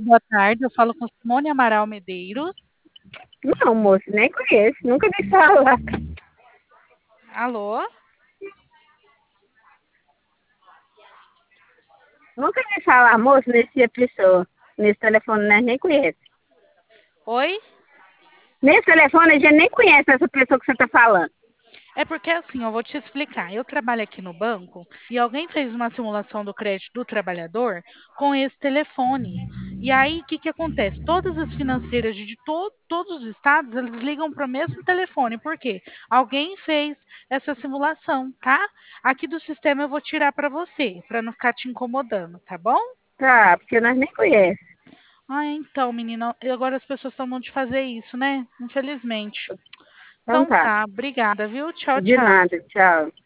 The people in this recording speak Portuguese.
boa tarde. Eu falo com Simone Amaral Medeiros. Não, moço, nem conheço, nunca vi falar. Alô? Nunca vi falar, moço, nesse pessoa. Nesse telefone, nós nem conhece. Oi? Nesse telefone, a gente nem conhece essa pessoa que você está falando. É porque assim, eu vou te explicar. Eu trabalho aqui no banco e alguém fez uma simulação do crédito do trabalhador com esse telefone. E aí, o que que acontece? Todas as financeiras todos os estados, eles ligam para o mesmo telefone. Por quê? Alguém fez essa simulação, tá? Aqui do sistema eu vou tirar para você, para não ficar te incomodando, tá bom? Tá, porque nós nem conhece. Ah, então, menina, e agora as pessoas estão de fazer isso, né? Infelizmente. Então Então tá. tá, obrigada, viu? Tchau, De tchau. nada, tchau.